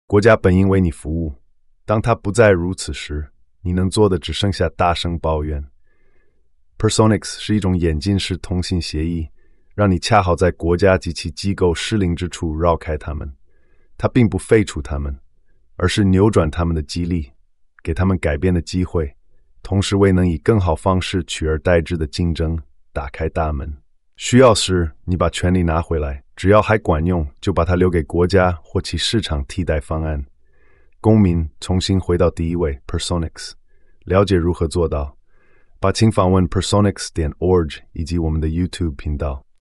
国家本应为你服务，当它不再如此时，你能做的只剩下大声抱怨。Personix 是一种演进式通信协议，让你恰好在国家及其机构失灵之处绕开他们。它并不废除他们，而是扭转他们的激励，给他们改变的机会，同时为能以更好方式取而代之的竞争打开大门。需要时，你把权力拿回来，只要还管用，就把它留给国家或其市场替代方案。公民重新回到第一位 Personix， 了解如何做到，请访问 personix.org 以及我们的 YouTube 频道。